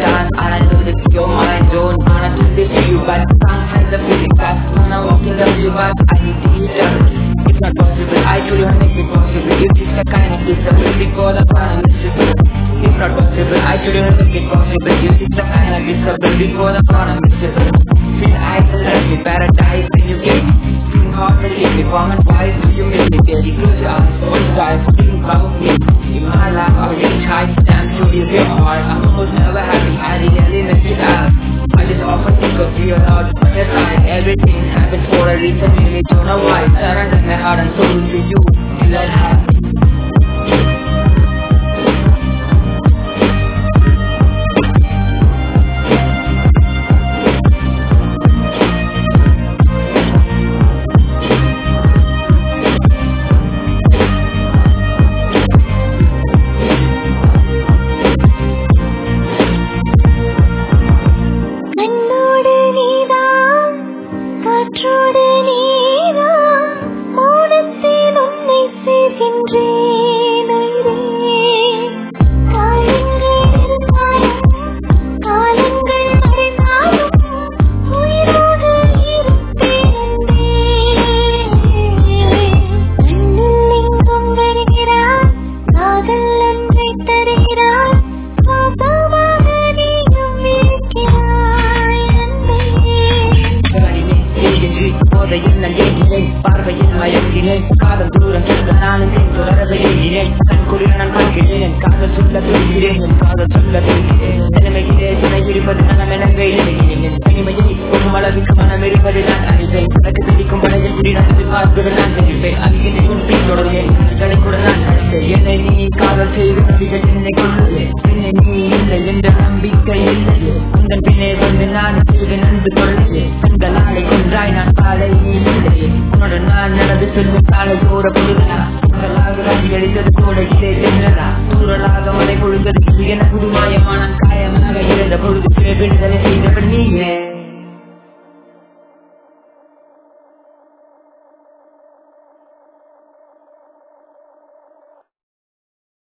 done, and I know that you're my zone. And I do this to you, but can't hide the feeling fast. When I want to love you, but I need to eat everything. It's not possible, I told you I make it possible. If it's the kind of disability for the fun, it's not possible, I told you I make it possible. If it's the kind of disability for the fun, feel I can let me paradise when you get feeling hard to leave me from and why do you make me very close your eyes? Always die for thinking about me. In my life I really try to stand to you your heart. I'm almost never happy, I really mess it up. I just often think of you out on your side. Everything happens for a reason, really don't know why. Surrender my heart and soul to you, you let happen. பார்வையில் மயங்கினேன் காதல் தூரம் சென்ற நானும் தொடரவை எழுதினேன் தன் குளிர நான் பார்க்கிறேன் காதல் சொல்ல துடிக்கிறேன் காதல் சொல்ல துடிக்கிறேன் நிலைமையிலே துணை இருப்பது நான் எனவே எழுதுகிறேன் தனிமையை ஒரு அளவுக்கு மனம் இருப்பது நான் அறிவேன் எனக்கு பிடிக்கும் வலையில் குடி நடந்து பார்ப்பது நான் தெரிப்பேன் அதிக உண்பின் தொடர்வேன் கூட நான் நடத்தேன் என்னை நீ காதல் செய்து நம்பிக்கை என்னை கொள்ளுது என்னை நீ இல்லை என்ற நம்பிக்கை இல்லையே உங்கள் பின்னே வந்து நான் செய்து நன்கு கொள்ளுது இந்த நாளை கொன்றாய் நான் காலை நீ இல்லையே உன்னோட நான் நடந்து செல்லும் காலை ஓர பொழுது